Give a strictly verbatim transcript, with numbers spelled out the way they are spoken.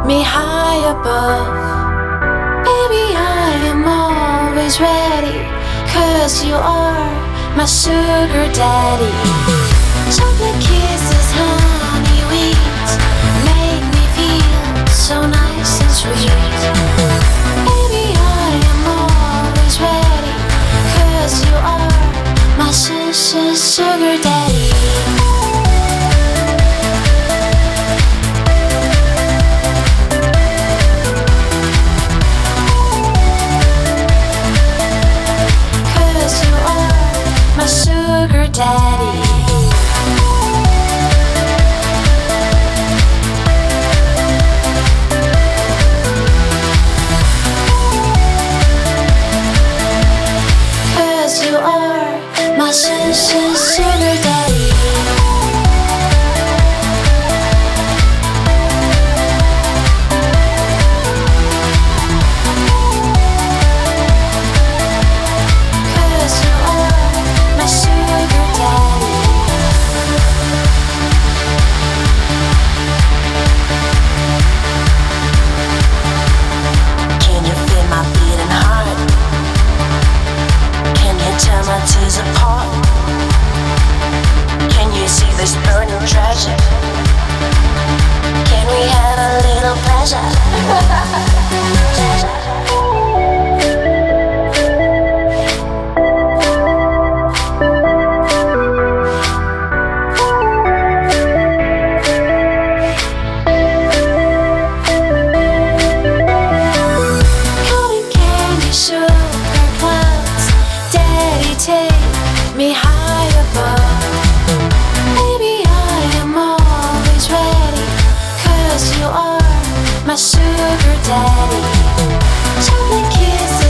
me high above. Baby, I am always ready, 'cause you are my sugar daddy. Chocolate kisses, honey wheat, make me feel so nice and sweet. Baby, I am always ready, 'cause you are my sugar daddy. My sugar daddy. Cause you are my sugar daddy. Tears apart. Can you see this burning treasure? Can we have a little pleasure? Cotton candy, sugar clouds, daddy, take me high above. Baby, I am always ready, 'cause you are my sugar daddy. Chocolate kisses,